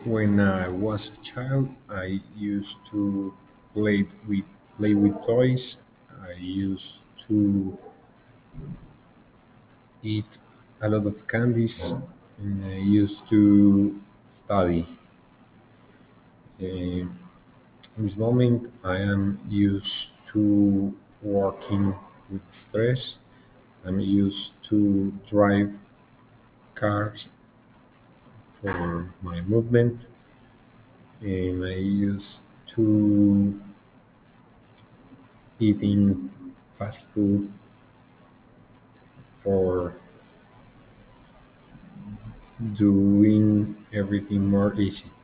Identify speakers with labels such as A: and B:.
A: When I was a child, I used to play with play with toys. I used to eat a lot of candies, and I used to study. In this moment, I am used to working with stress. I'm used to drive cars for my movement, and I used to eating fast food for doing everything more easy.